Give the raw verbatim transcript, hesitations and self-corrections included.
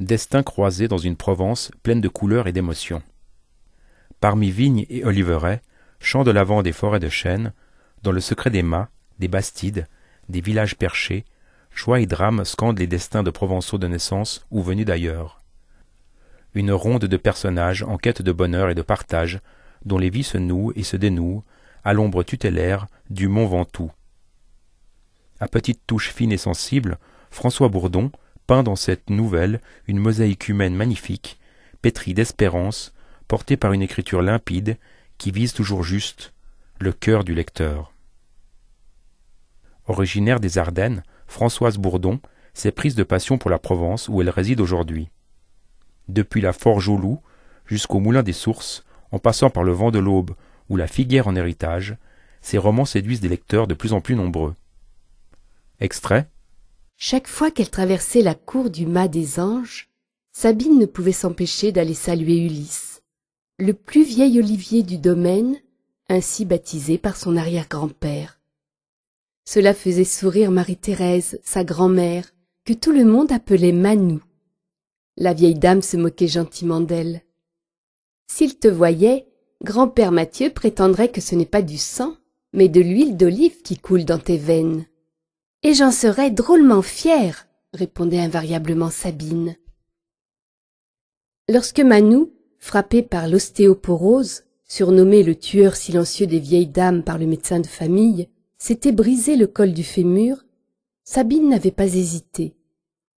Destin croisé dans une Provence pleine de couleurs et d'émotions. Parmi vignes et oliveraies, champs de lavande et forêts de chênes, dans le secret des mâts, des bastides, des villages perchés, joie et drame scandent les destins de Provençaux de naissance ou venus d'ailleurs. Une ronde de personnages en quête de bonheur et de partage, dont les vies se nouent et se dénouent, à l'ombre tutélaire du mont Ventoux. À petites touches fines et sensibles, François Bourdon peint dans cette nouvelle une mosaïque humaine magnifique, pétrie d'espérance, portée par une écriture limpide qui vise toujours juste le cœur du lecteur. Originaire des Ardennes, Françoise Bourdon s'est prise de passion pour la Provence où elle réside aujourd'hui. Depuis la Forge aux Loups jusqu'au Moulin des Sources, en passant par le Vent de l'Aube ou la Figuière en héritage, ses romans séduisent des lecteurs de plus en plus nombreux. Extrait. Chaque fois qu'elle traversait la cour du Mât des Anges, Sabine ne pouvait s'empêcher d'aller saluer Ulysse, le plus vieil olivier du domaine, ainsi baptisé par son arrière-grand-père. Cela faisait sourire Marie-Thérèse, sa grand-mère, que tout le monde appelait Manou. La vieille dame se moquait gentiment d'elle. « S'il te voyait, grand-père Mathieu prétendrait que ce n'est pas du sang, mais de l'huile d'olive qui coule dans tes veines. »« Et j'en serais drôlement fière, » répondait invariablement Sabine. Lorsque Manou, frappé par l'ostéoporose, surnommé le tueur silencieux des vieilles dames par le médecin de famille, s'était brisé le col du fémur, Sabine n'avait pas hésité.